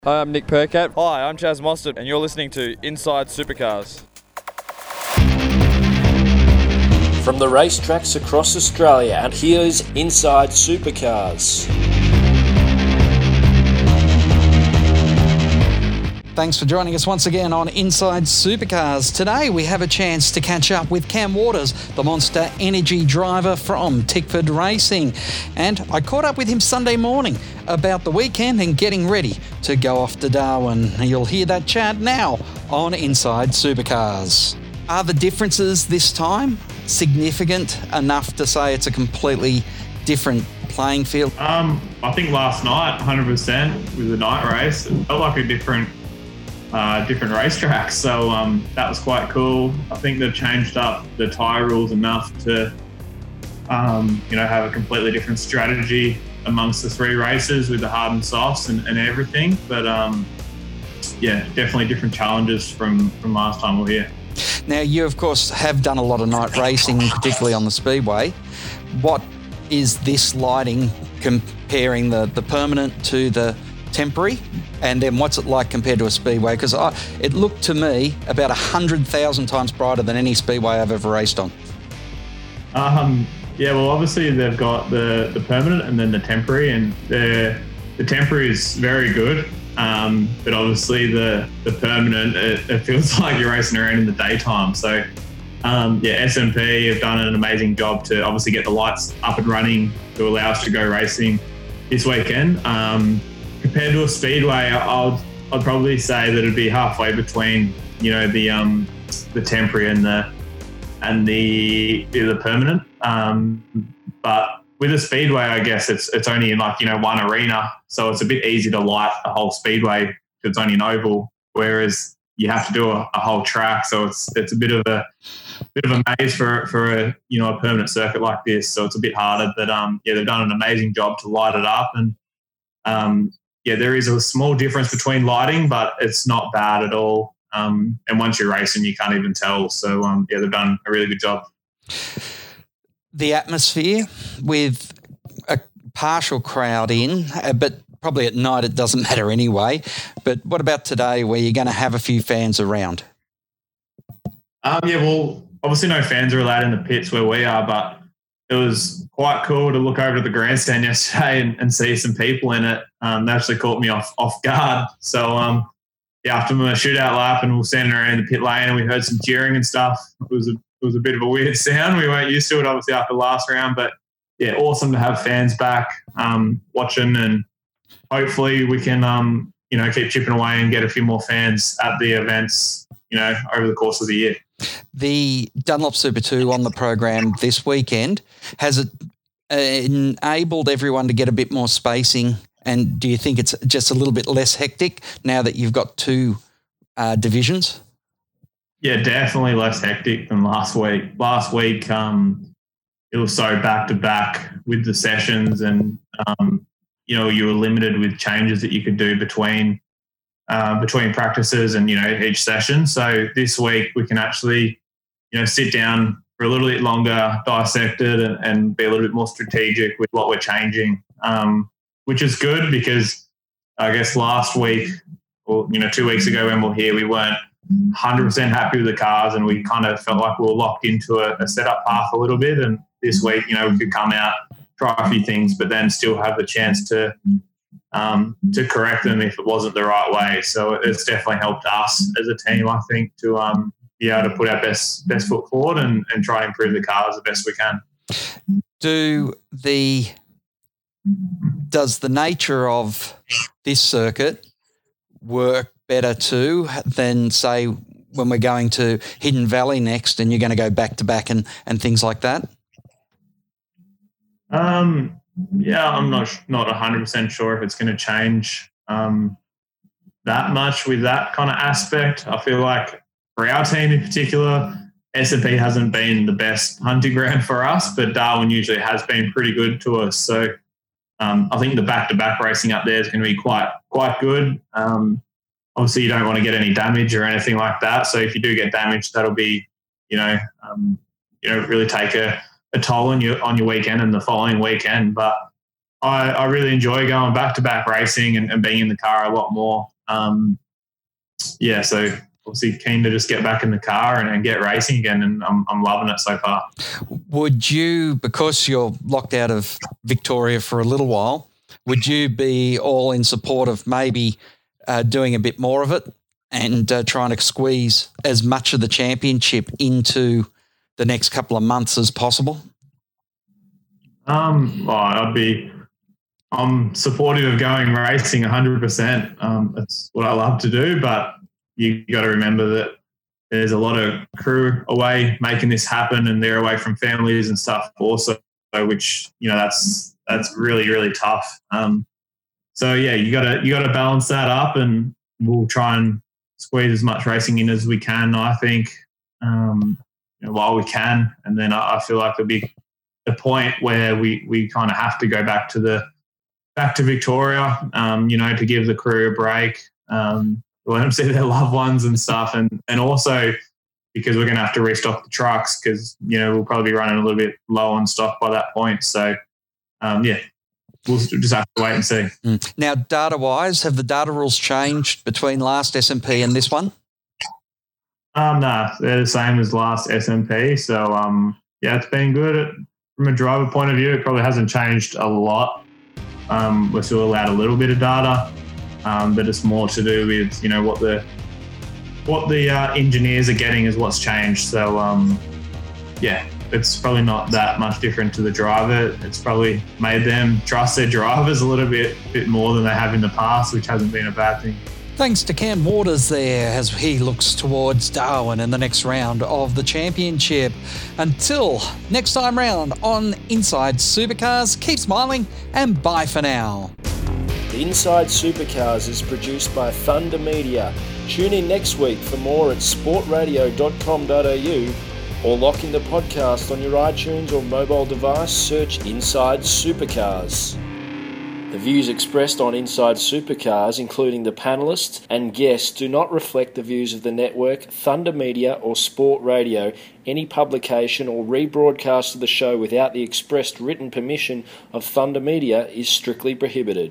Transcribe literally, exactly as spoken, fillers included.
Hi, I'm Nick Percat. Hi, I'm Chaz Mostert, and you're listening to Inside Supercars. From the racetracks across Australia, and here's Inside Supercars. Thanks for joining us once again on Inside Supercars. Today we have a chance to catch up with Cam Waters, the Monster Energy driver from Tickford Racing. And I caught up with him Sunday morning about the weekend and getting ready to go off to Darwin. You'll hear that chat now on Inside Supercars. Are the differences this time significant enough to say it's a completely different playing field? Um, I think last night, one hundred percent with the night race, it felt like a different Uh, different racetracks, so um, that was quite cool. I think they've changed up the tyre rules enough to, um, you know, have a completely different strategy amongst the three races with the hard and softs and, and everything. But um, yeah, definitely different challenges from, from last time we were here. Now, you of course have done a lot of night racing, particularly on the Speedway. What is this lighting comparing the, the permanent to the temporary, and then what's it like compared to a Speedway? Because it looked to me about one hundred thousand times brighter than any Speedway I've ever raced on. Um, yeah, well, obviously they've got the, the permanent and then the temporary, and the the temporary is very good, um, but obviously the, the permanent, it, it feels like you're racing around in the daytime. So um, yeah, S M P have done an amazing job to obviously get the lights up and running to allow us to go racing this weekend. Um, Compared to a Speedway, I'd, I'd probably say that it'd be halfway between, you know, the um, the temporary and the and the the permanent. Um, but with a Speedway, I guess it's it's only in like, you know, one arena, so it's a bit easy to light a whole Speedway because it's only an oval. Whereas you have to do a, a whole track, so it's it's a bit of a bit of a maze for for a you know a permanent circuit like this. So it's a bit harder. But um, yeah, they've done an amazing job to light it up. And um. Yeah, there is a small difference between lighting, but it's not bad at all. Um, and once you're racing, you can't even tell. So, um, yeah, they've done a really good job. The atmosphere with a partial crowd in, but probably at night it doesn't matter anyway. But what about today where you're going to have a few fans around? Um, yeah, well, obviously no fans are allowed in the pits where we are, but it was quite cool to look over to the grandstand yesterday and, and see some people in it. Um, that actually caught me off off guard. So, um, yeah, after my shootout lap and we were standing around in the pit lane and we heard some cheering and stuff. It was a, it was a bit of a weird sound. We weren't used to it, obviously, after the last round. But, yeah, awesome to have fans back um, watching, and hopefully we can, um, you know, keep chipping away and get a few more fans at the events, you know, over the course of the year. The Dunlop Super two on the program this weekend, has it enabled everyone to get a bit more spacing? And do you think it's just a little bit less hectic now that you've got two uh, divisions? Yeah, definitely less hectic than last week. Last week, um, it was so back to back with the sessions, and um, you know, you were limited with changes that you could do between uh, between practices and, you know, each session. So this week we can actually, you know, sit down for a little bit longer, dissect it, and, and be a little bit more strategic with what we're changing, um, which is good because I guess last week, or, you know, two weeks ago when we were here, we weren't one hundred percent happy with the cars, and we kind of felt like we were locked into a, a setup path a little bit. And this week, you know, we could come out, try a few things, but then still have the chance to um, to correct them if it wasn't the right way. So it's definitely helped us as a team, I think, to um, be able to put our best best foot forward and, and try and improve the cars the best we can. Do the does the nature of this circuit work better too than, say, when we're going to Hidden Valley next and you're going to go back to back and and things like that? Um. Yeah, I'm not not one hundred percent sure if it's going to change um, that much with that kind of aspect. I feel like for our team in particular, S and P hasn't been the best hunting ground for us, but Darwin usually has been pretty good to us. So um, I think the back-to-back racing up there is going to be quite quite good. Um, obviously, you don't want to get any damage or anything like that. So if you do get damaged, that'll be, you know, um, you know, really take a a toll on your on your weekend and the following weekend. But I, I really enjoy going back-to-back racing and, and being in the car a lot more. Um, yeah, so obviously keen to just get back in the car and, and get racing again, and I'm, I'm loving it so far. Would you, because you're locked out of Victoria for a little while, would you be all in support of maybe uh, doing a bit more of it and uh, trying to squeeze as much of the championship into the next couple of months as possible? Um, well, I'd be, I'm supportive of going racing one hundred percent. Um, that's what I love to do, but you got to remember that there's a lot of crew away making this happen, and they're away from families and stuff also, which, you know, that's, that's really, really tough. Um, so yeah, you gotta, you gotta balance that up, and we'll try and squeeze as much racing in as we can, I think, um, you know, while we can. And then I, I feel like there'll be a point where we, we kind of have to go back to the, back to Victoria, um, you know, to give the crew a break, um, let them see their loved ones and stuff. And, and also because we're going to have to restock the trucks because, you know, we'll probably be running a little bit low on stock by that point. So, um, yeah, we'll just have to wait and see. Mm. Now, data-wise, have the data rules changed between last S M P and this one? Um, no, they're the same as last S M P. So, um, yeah, it's been good. From a driver point of view, it probably hasn't changed a lot. Um, we're still allowed a little bit of data, um, but it's more to do with, you know, what the what the uh, engineers are getting is what's changed. So, um, yeah, it's probably not that much different to the driver. It's probably made them trust their drivers a little bit, bit more than they have in the past, which hasn't been a bad thing. Thanks to Cam Waters there as he looks towards Darwin in the next round of the championship. Until next time round on Inside Supercars, keep smiling and bye for now. Inside Supercars is produced by Thunder Media. Tune in next week for more at sport radio dot com dot a u or lock in the podcast on your iTunes or mobile device. Search Inside Supercars. The views expressed on Inside Supercars, including the panellists and guests, do not reflect the views of the network, Thunder Media or Sport Radio. Any publication or rebroadcast of the show without the expressed written permission of Thunder Media is strictly prohibited.